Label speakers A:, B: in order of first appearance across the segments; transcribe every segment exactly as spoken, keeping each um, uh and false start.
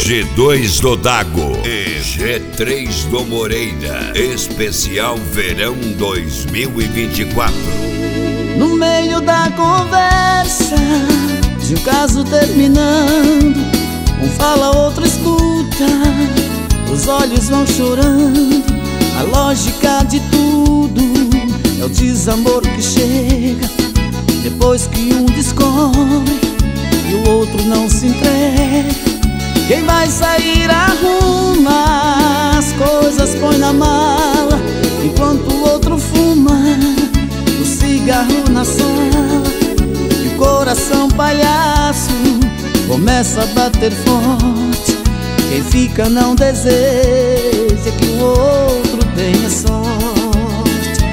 A: G dois do Dago e G três do Moreira. Especial Verão dois mil e vinte e quatro.
B: No meio da conversa, de um caso terminando, um fala, outro escuta, os olhos vão chorando. A lógica de tudo é o desamor que chega depois que um descobre e o outro não se entrega. Quem vai sair arruma as coisas, põe na mala, enquanto o outro fuma o cigarro na sala. E o coração palhaço começa a bater forte. Quem fica não deseja que o outro tenha sorte.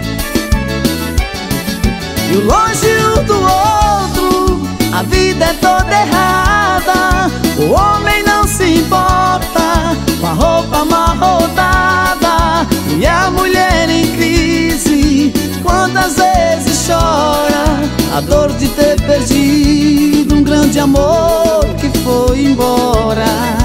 B: E o longe do outro, a vida é toda errada. O homem não se importa com a roupa amarrotada, e a mulher em crise quantas vezes chora a dor de ter perdido um grande amor que foi embora.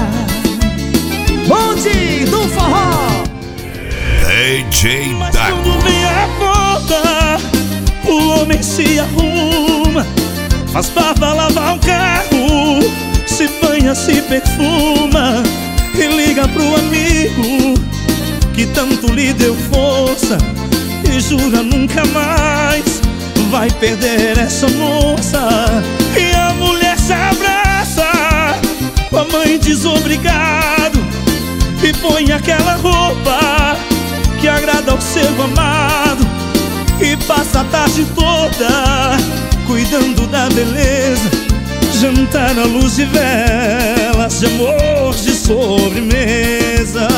B: Bonde do forró,
A: D J Dago.
C: Quando vem a conta, o homem se arruma, faz barba, lavar um carro, se banha, se perfuma e liga pro amigo que tanto lhe deu força e jura nunca mais vai perder essa moça. E a mulher se abraça com a mãe desobrigado e põe aquela roupa que agrada ao seu amado e passa a tarde toda cuidando da beleza, jantar à luz de velas, de amor, de sobremesa.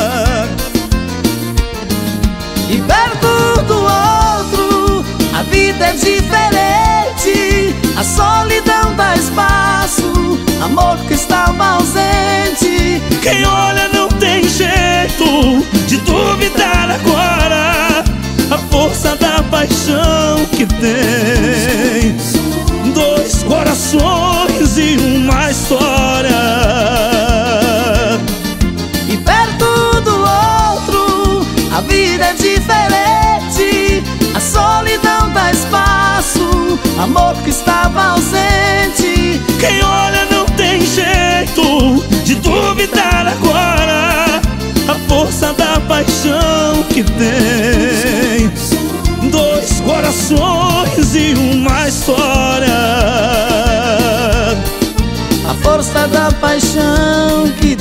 B: e perto do outro a vida é diferente. A solidão dá espaço, amor que estava ausente.
C: Quem olha não tem jeito de duvidar agora a força da paixão que tem. Dois corações e uma história.
B: E perto do outro a vida é diferente. A solidão dá espaço, amor que estava ausente.
C: Quem olha não tem jeito de duvidar agora a força da paixão que tem. Dois corações e uma história.
B: A força da paixão que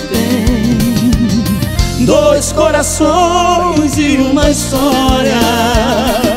B: tem.
C: Dois corações e uma história.